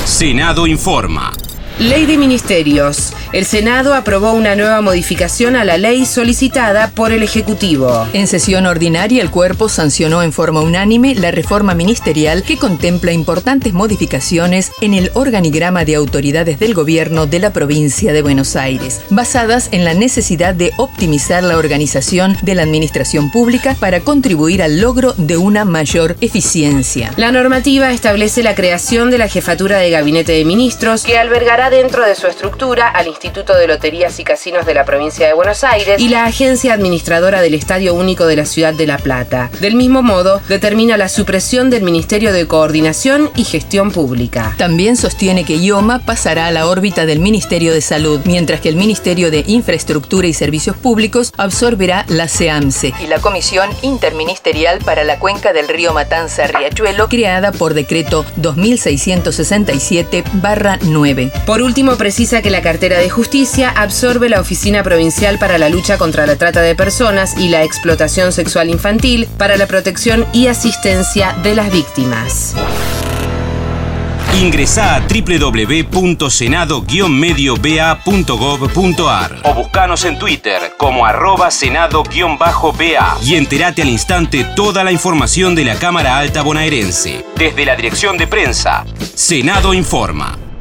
Senado informa. Ley de Ministerios. El Senado aprobó una nueva modificación a la ley solicitada por el Ejecutivo. En sesión ordinaria, el cuerpo sancionó en forma unánime la reforma ministerial que contempla importantes modificaciones en el organigrama de autoridades del gobierno de la provincia de Buenos Aires, basadas en la necesidad de optimizar la organización de la administración pública para contribuir al logro de una mayor eficiencia. La normativa establece la creación de la Jefatura de Gabinete de Ministros, que albergará dentro de su estructura al Instituto de Loterías y Casinos de la provincia de Buenos Aires y la Agencia Administradora del Estadio Único de la Ciudad de La Plata. Del mismo modo, determina la supresión del Ministerio de Coordinación y Gestión Pública. También sostiene que IOMA pasará a la órbita del Ministerio de Salud, mientras que el Ministerio de Infraestructura y Servicios Públicos absorberá la CEAMSE y la Comisión Interministerial para la Cuenca del Río Matanza-Riachuelo, creada por decreto 2667/9. Por último, precisa que la cartera de Justicia absorbe la Oficina Provincial para la Lucha contra la Trata de Personas y la Explotación Sexual Infantil para la protección y asistencia de las víctimas. Ingresá a www.senado-medioba.gov.ar o buscanos en Twitter como @senado-ba y entérate al instante toda la información de la Cámara Alta bonaerense. Desde la Dirección de Prensa, Senado informa.